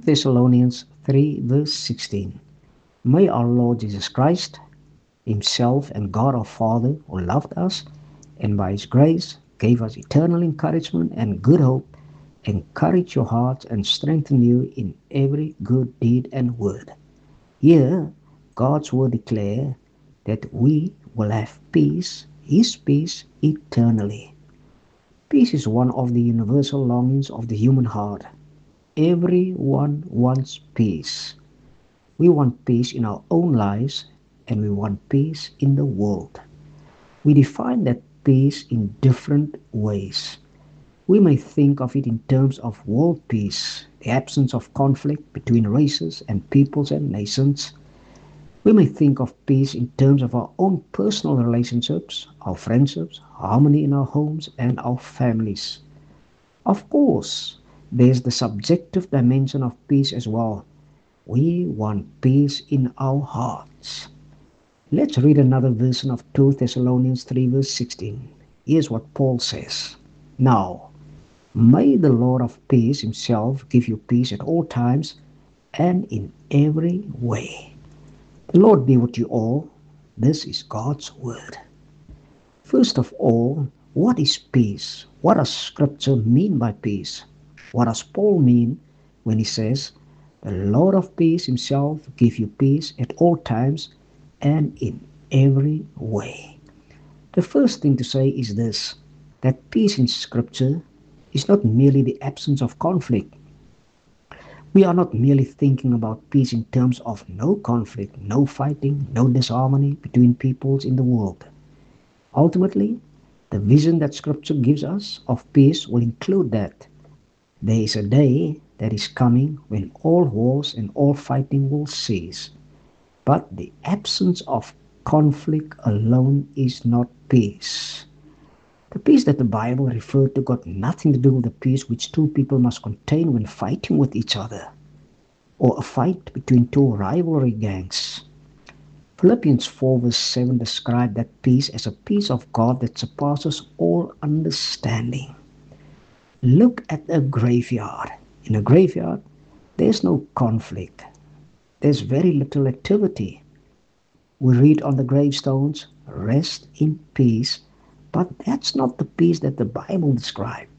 Thessalonians 3 verse 16. May our Lord Jesus Christ, Himself and God our Father, who loved us and by His grace gave us eternal encouragement and good hope, encourage your hearts and strengthen you in every good deed and word. Here, God's word declares that we will have peace, His peace, eternally. Peace is one of the universal longings of the human heart. Everyone wants peace. We want peace in our own lives and we want peace in the world. We define that peace in different ways. We may think of it in terms of world peace, the absence of conflict between races and peoples and nations. We may think of peace in terms of our own personal relationships, our friendships, harmony in our homes and our families. Of course, there's the subjective dimension of peace as well. We want peace in our hearts. Let's read another version of 2 Thessalonians 3 verse 16. Here's what Paul says. Now, may the Lord of peace Himself give you peace at all times and in every way. The Lord be with you all. This is God's word. First of all, what is peace? What does Scripture mean by peace? What does Paul mean when he says, the Lord of peace Himself give you peace at all times and in every way? The first thing to say is this, that peace in Scripture is not merely the absence of conflict. We are not merely thinking about peace in terms of no conflict, no fighting, no disharmony between peoples in the world. Ultimately, the vision that Scripture gives us of peace will include that there is a day that is coming when all wars and all fighting will cease. But the absence of conflict alone is not peace. The peace that the Bible referred to got nothing to do with the peace which two people must contain when fighting with each other, or a fight between two rivalry gangs. Philippians 4 verse 7 describes that peace as a peace of God that surpasses all understanding. Look at a graveyard. In a graveyard, there's no conflict. There's very little activity. We read on the gravestones, rest in peace, but that's not the peace that the Bible describes.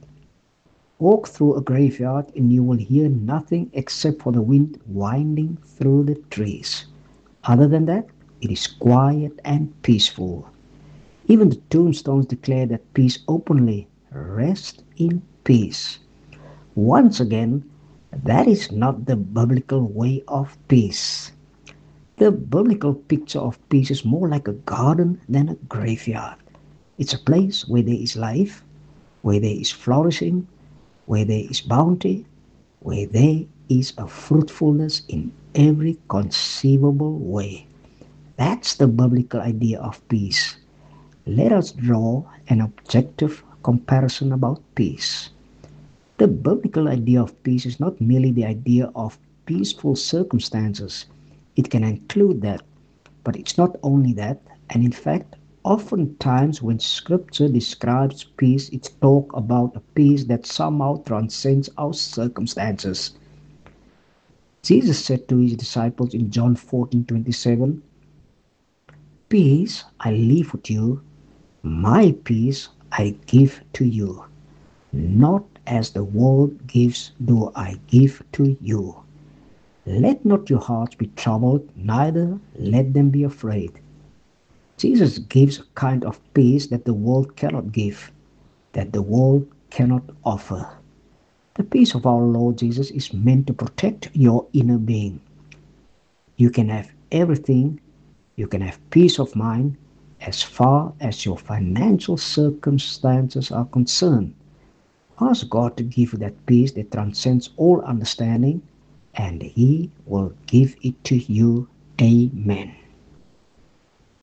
Walk through a graveyard and you will hear nothing except for the wind winding through the trees. Other than that, it is quiet and peaceful. Even the tombstones declare that peace openly. Rest in peace. Once again, that is not the biblical way of peace. The biblical picture of peace is more like a garden than a graveyard. It's a place where there is life, where there is flourishing, where there is bounty, where there is a fruitfulness in every conceivable way. That's the biblical idea of peace. Let us draw an objective comparison about peace. The biblical idea of peace is not merely the idea of peaceful circumstances. It can include that, but it's not only that, and in fact, oftentimes when Scripture describes peace, it talks about a peace that somehow transcends our circumstances. Jesus said to His disciples in John 14:27, peace I leave with you, my peace I give to you. Not as the world gives do I give to you. Let not your hearts be troubled, neither let them be afraid. Jesus gives a kind of peace that the world cannot give, that the world cannot offer. The peace of our Lord Jesus is meant to protect your inner being. You can have everything, you can have peace of mind as far as your financial circumstances are concerned. Ask God to give you that peace that transcends all understanding, and He will give it to you. Amen.